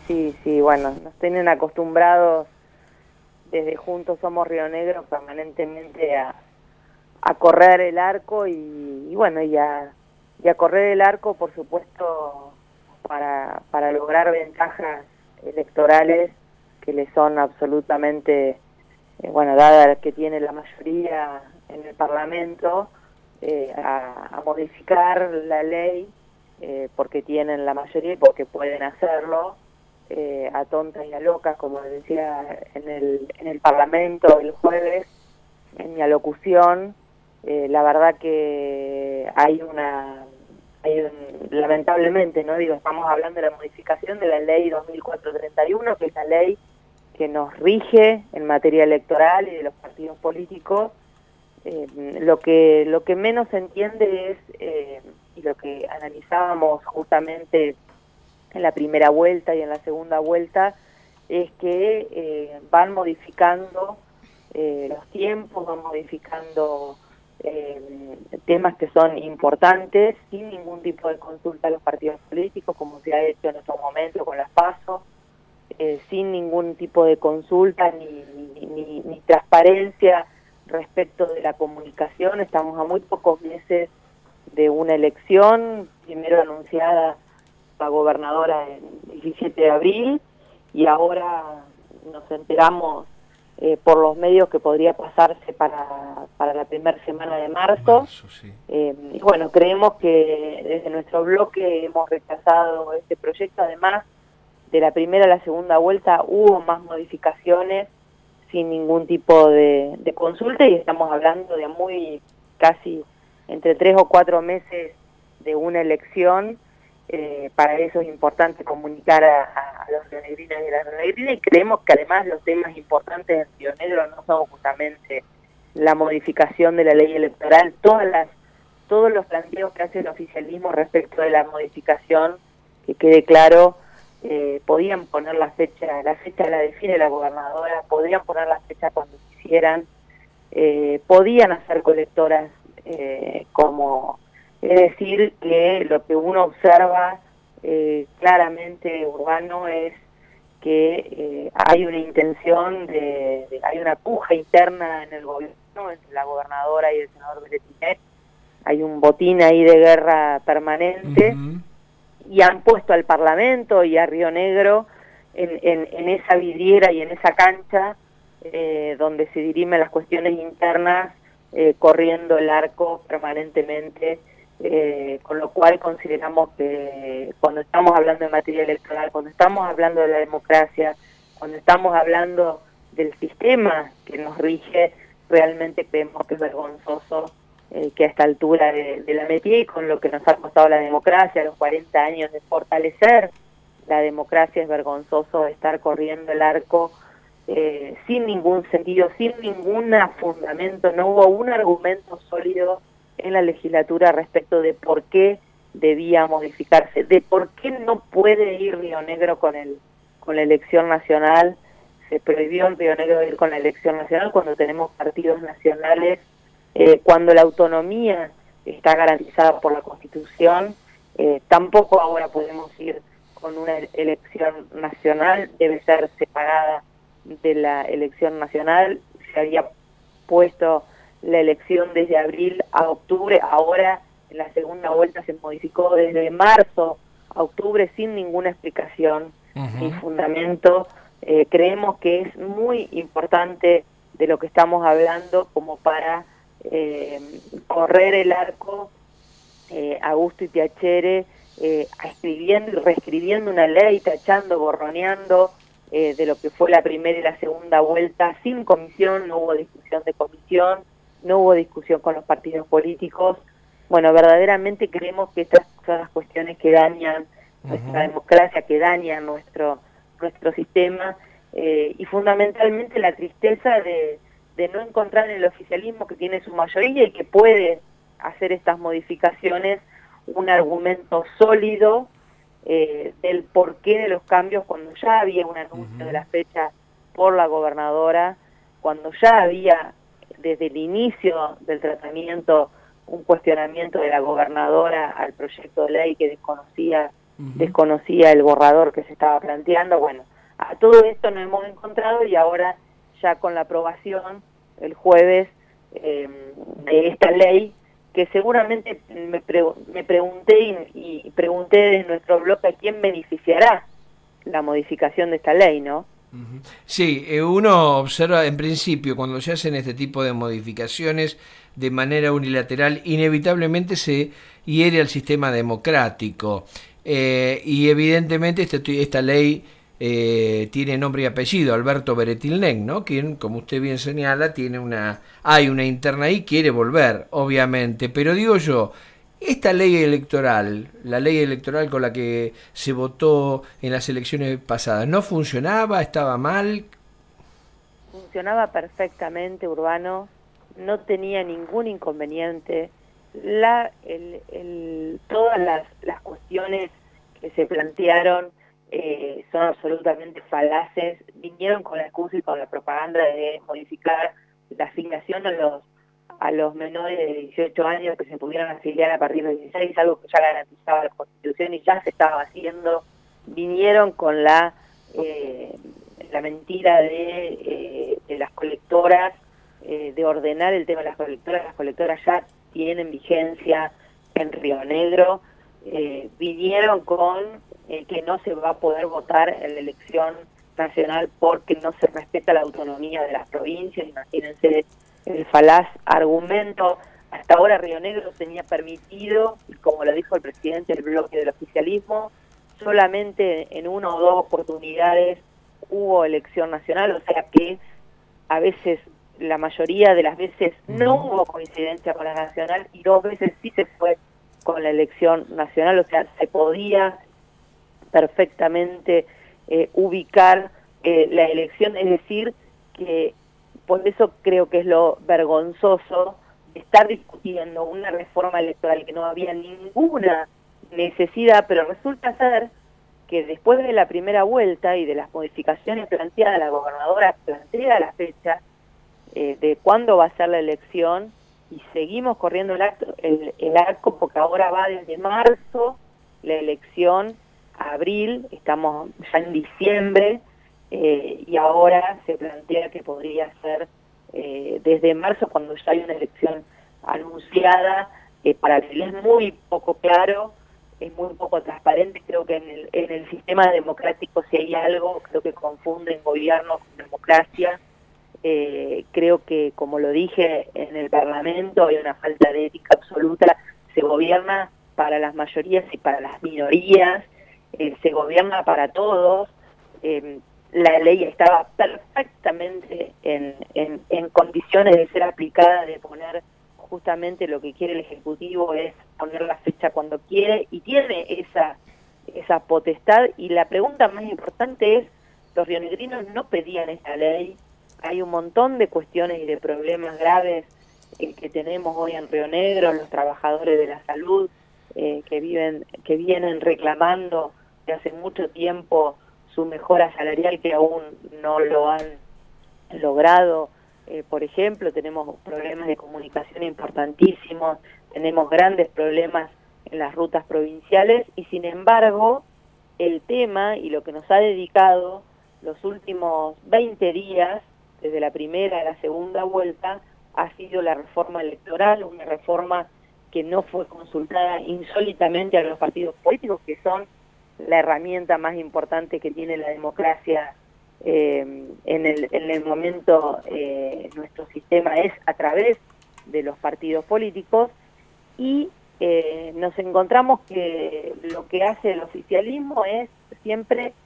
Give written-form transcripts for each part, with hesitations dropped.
sí, bueno, nos tienen acostumbrados desde Juntos Somos Río Negro permanentemente a correr el arco y bueno, y a correr el arco, por supuesto, para lograr ventajas electorales que le son absolutamente, bueno, dada que tiene la mayoría en el Parlamento, a modificar la ley porque tienen la mayoría y porque pueden hacerlo, a tontas y a locas, como decía en el Parlamento el jueves, en mi alocución. La verdad que lamentablemente, no digo, estamos hablando de la modificación de la ley 2431, que es la ley que nos rige en materia electoral y de los partidos políticos. Lo que menos se entiende es, y lo que analizábamos justamente en la primera vuelta y en la segunda vuelta, es que van modificando los tiempos, van modificando temas que son importantes sin ningún tipo de consulta a los partidos políticos, como se ha hecho en estos momentos con las PASO, sin ningún tipo de consulta ni transparencia respecto de la comunicación. Estamos a muy pocos meses de una elección, primero anunciada la gobernadora el 17 de abril, y ahora nos enteramos por los medios que podría pasarse para la primera semana de marzo. Sí. Y bueno, creemos que desde nuestro bloque hemos rechazado este proyecto. Además, de la primera a la segunda vuelta hubo más modificaciones sin ningún tipo de consulta, y estamos hablando de casi entre 3 o 4 meses de una elección. Para eso es importante comunicar a los rionegrinos y a las rionegrinas, y creemos que además los temas importantes en Río Negro no son justamente la modificación de la ley electoral. Todos los planteos que hace el oficialismo respecto de la modificación, que quede claro, podían poner la fecha la define la gobernadora, podrían poner la fecha cuando quisieran, podían hacer colectoras como... Es decir, que lo que uno observa claramente, Urbano, es que hay una intención hay una puja interna en el gobierno, entre la gobernadora y el senador Beretinet. Hay un botín ahí de guerra permanente, y han puesto al Parlamento y a Río Negro en esa vidriera y en esa cancha donde se dirimen las cuestiones internas, corriendo el arco permanentemente. Con lo cual consideramos que cuando estamos hablando de materia electoral, cuando estamos hablando de la democracia, cuando estamos hablando del sistema que nos rige, realmente creemos que es vergonzoso que a esta altura de la metida, y con lo que nos ha costado la democracia, los 40 años de fortalecer la democracia, es vergonzoso estar corriendo el arco sin ningún sentido, sin ningún fundamento. No hubo un argumento sólido en la legislatura respecto de por qué debía modificarse, de por qué no puede ir Río Negro con la elección nacional. Se prohibió en Río Negro ir con la elección nacional cuando tenemos partidos nacionales, cuando la autonomía está garantizada por la Constitución. Tampoco ahora podemos ir con una elección nacional, debe ser separada de la elección nacional. Se había puesto la elección desde abril a octubre, ahora en la segunda vuelta se modificó desde marzo a octubre sin ninguna explicación ni fundamento. Creemos que es muy importante de lo que estamos hablando como para correr el arco a gusto y piacere, escribiendo y reescribiendo una ley, tachando, borroneando de lo que fue la primera y la segunda vuelta, sin comisión. No hubo discusión de comisión, no hubo discusión con los partidos políticos. Bueno, verdaderamente creemos que estas son las cuestiones que dañan nuestra democracia, que dañan nuestro sistema, y fundamentalmente la tristeza de no encontrar en el oficialismo, que tiene su mayoría y que puede hacer estas modificaciones, un argumento sólido del porqué de los cambios, cuando ya había un anuncio de la fecha por la gobernadora, cuando ya había desde el inicio del tratamiento un cuestionamiento de la gobernadora al proyecto de ley que desconocía desconocía el borrador que se estaba planteando. Bueno, a todo esto nos hemos encontrado y ahora ya con la aprobación el jueves de esta ley, que seguramente me pregunté y pregunté desde nuestro blog a quién beneficiará la modificación de esta ley, ¿no? Sí, uno observa en principio cuando se hacen este tipo de modificaciones de manera unilateral, inevitablemente se hiere al sistema democrático y evidentemente esta ley tiene nombre y apellido, Alberto Beretilnec, ¿no? Quien, como usted bien señala, hay una interna ahí, quiere volver, obviamente, pero digo yo, esta ley electoral, la ley electoral con la que se votó en las elecciones pasadas, ¿no funcionaba? ¿Estaba mal? Funcionaba perfectamente, Urbano, no tenía ningún inconveniente. Todas las cuestiones que se plantearon son absolutamente falaces, vinieron con la excusa y con la propaganda de modificar la afiliación a los menores de 18 años que se pudieran afiliar a partir de 16, algo que ya garantizaba la Constitución y ya se estaba haciendo. Vinieron con la mentira de las colectoras, de ordenar el tema de las colectoras ya tienen vigencia en Río Negro, vinieron con que no se va a poder votar en la elección nacional porque no se respeta la autonomía de las provincias. Imagínense el falaz argumento. Hasta ahora Río Negro tenía permitido, y como lo dijo el presidente del bloque del oficialismo, solamente en una o dos oportunidades hubo elección nacional, o sea que a veces, la mayoría de las veces no hubo coincidencia con la nacional y 2 veces sí se fue con la elección nacional, o sea, se podía perfectamente ubicar la elección, es decir, que por eso creo que es lo vergonzoso de estar discutiendo una reforma electoral que no había ninguna necesidad, pero resulta ser que después de la primera vuelta y de las modificaciones planteadas, la gobernadora plantea la fecha de cuándo va a ser la elección y seguimos corriendo el arco porque ahora va desde marzo la elección a abril, estamos ya en diciembre y ahora se plantea que podría ser desde marzo cuando ya hay una elección anunciada. Para él es muy poco claro, es muy poco transparente. Creo que en el sistema democrático, si hay algo, creo que confunden gobierno con democracia. Creo que, como lo dije en el Parlamento, hay una falta de ética absoluta. Se gobierna para las mayorías y para las minorías, se gobierna para todos. La ley estaba perfectamente en condiciones de ser aplicada, de poner justamente lo que quiere el Ejecutivo, es poner la fecha cuando quiere, y tiene esa potestad. Y la pregunta más importante es, los rionegrinos no pedían esta ley. Hay un montón de cuestiones y de problemas graves que tenemos hoy en Río Negro, los trabajadores de la salud que vienen reclamando de hace mucho tiempo su mejora salarial, que aún no lo han logrado. Por ejemplo, tenemos problemas de comunicación importantísimos, tenemos grandes problemas en las rutas provinciales y sin embargo el tema y lo que nos ha dedicado los últimos 20 días, desde la primera a la segunda vuelta, ha sido la reforma electoral, una reforma que no fue consultada insólitamente a los partidos políticos, que son la herramienta más importante que tiene la democracia en el momento. Nuestro sistema es a través de los partidos políticos y nos encontramos que lo que hace el oficialismo es siempre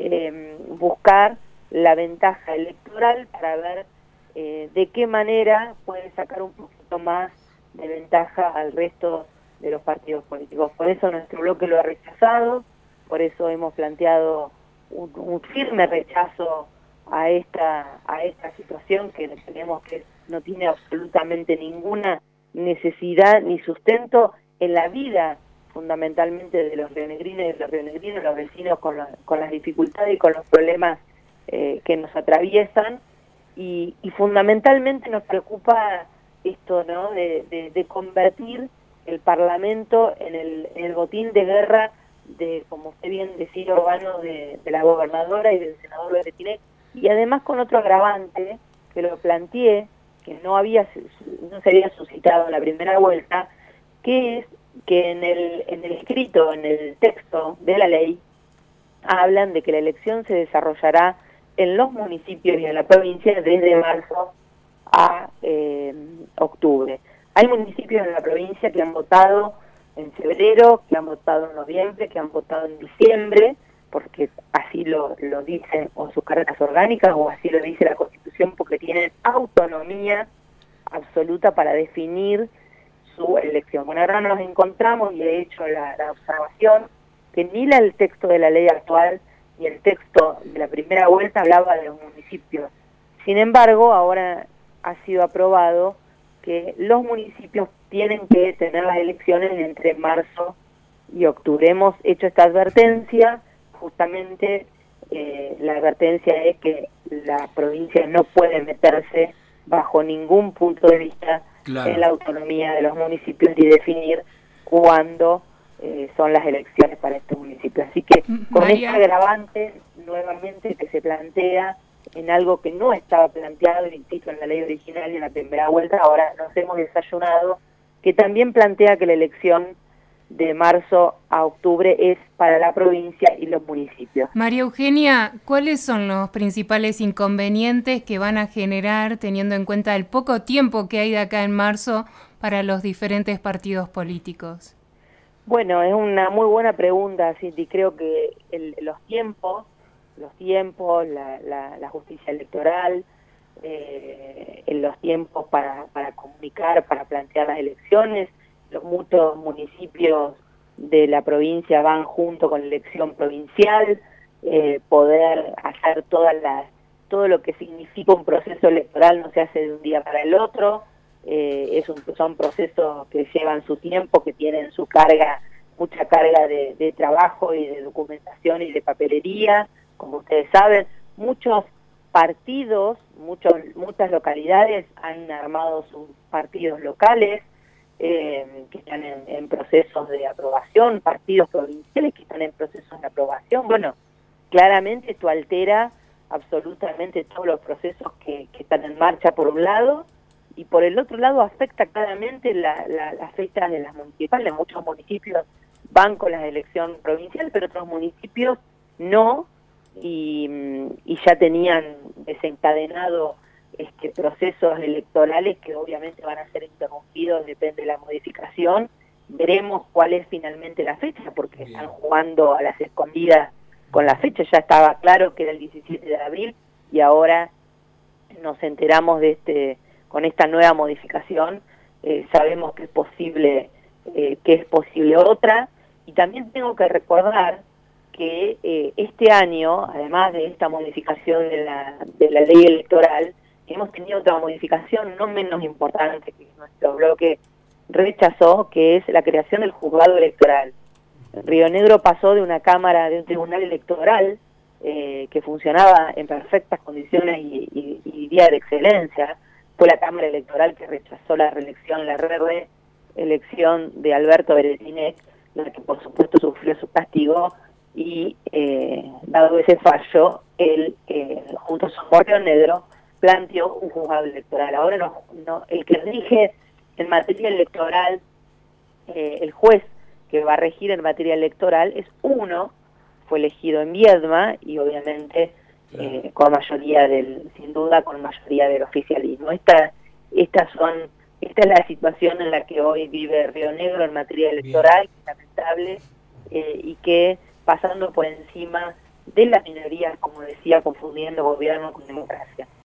buscar la ventaja electoral para ver de qué manera puede sacar un poquito más de ventaja al resto de los partidos políticos. Por eso nuestro bloque lo ha rechazado, por eso hemos planteado un firme rechazo a esta situación que creemos que no tiene absolutamente ninguna necesidad ni sustento en la vida fundamentalmente de los rionegrinos y de los rionegrinos, los vecinos con las dificultades y con los problemas que nos atraviesan, y fundamentalmente nos preocupa esto, ¿no? de convertir el Parlamento en el botín de guerra como usted bien decía, Urbano, de la gobernadora y del senador Berretine, y además con otro agravante que lo planteé, que no se había suscitado en la primera vuelta, que es que en el escrito, en el texto de la ley, hablan de que la elección se desarrollará en los municipios y en la provincia desde marzo a octubre. Hay municipios en la provincia que han votado en febrero, que han votado en noviembre, que han votado en diciembre, porque así lo dicen o sus cartas orgánicas o así lo dice la Constitución, porque tienen autonomía absoluta para definir su elección. Bueno, ahora nos encontramos, y he hecho la observación, que ni el texto de la ley actual ni el texto de la primera vuelta hablaba de los municipios. Sin embargo, ahora ha sido aprobado que los municipios tienen que tener las elecciones entre marzo y octubre. Hemos hecho esta advertencia, justamente la advertencia es que la provincia no puede meterse bajo ningún punto de vista en la autonomía de los municipios y definir cuándo son las elecciones para estos municipios. Así que con este agravante nuevamente que se plantea en algo que no estaba planteado, insisto, en la ley original y en la primera vuelta, ahora nos hemos desayunado, que también plantea que la elección de marzo a octubre es para la provincia y los municipios. María Eugenia, ¿cuáles son los principales inconvenientes que van a generar, teniendo en cuenta el poco tiempo que hay de acá en marzo para los diferentes partidos políticos? Bueno, es una muy buena pregunta, Cindy. Creo que los tiempos, la justicia electoral, los tiempos para comunicar, para plantear las elecciones, muchos municipios de la provincia van junto con la elección provincial, poder hacer todo lo que significa un proceso electoral no se hace de un día para el otro. Son procesos que llevan su tiempo, que tienen su carga, mucha carga de trabajo y de documentación y de papelería. Como ustedes saben, muchos partidos, muchas localidades han armado sus partidos locales que están en procesos de aprobación, partidos provinciales que están en procesos de aprobación. Bueno, claramente esto altera absolutamente todos los procesos que están en marcha por un lado, y por el otro lado afecta claramente las fechas de las municipales. Muchos municipios van con la elección provincial, pero otros municipios no, y ya tenían desencadenado procesos electorales que obviamente van a ser interrumpidos, depende de la modificación. Veremos cuál es finalmente la fecha, porque están jugando a las escondidas con la fecha. Ya estaba claro que era el 17 de abril y ahora nos enteramos con esta nueva modificación. Sabemos que es posible otra, y también tengo que recordar que este año, además de esta modificación de la ley electoral, hemos tenido otra modificación no menos importante que nuestro bloque rechazó, que es la creación del juzgado electoral. Río Negro pasó de un tribunal electoral que funcionaba en perfectas condiciones y día de excelencia. Fue la Cámara Electoral que rechazó la reelección de Alberto Berretine, la que por supuesto sufrió su castigo, y dado ese fallo, él, junto a su Río Negro, planteó un juzgado electoral. Ahora el que rige en materia electoral, el juez que va a regir en materia electoral fue elegido en Viedma, y obviamente con mayoría sin duda con mayoría del oficialismo. Esta es la situación en la que hoy vive Río Negro en materia electoral, que es lamentable, y que pasando por encima de las minorías, como decía, confundiendo gobierno con democracia.